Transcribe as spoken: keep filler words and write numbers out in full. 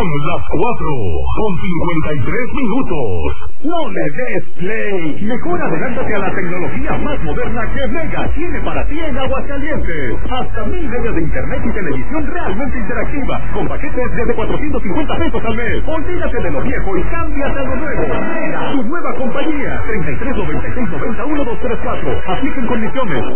Son las cuatro con cincuenta y tres minutos. No le des play. Mejor adelántate a la tecnología más moderna que Mega tiene para ti en Aguascalientes. Hasta mil megas de internet y televisión realmente interactiva, con paquetes desde cuatrocientos cincuenta pesos al mes. Olvídate de lo viejo y cámbiate a lo nuevo. Mega, tu nueva compañía. treinta y tres noventa y seis noventa uno dos tres cuatro. Apliquen condiciones.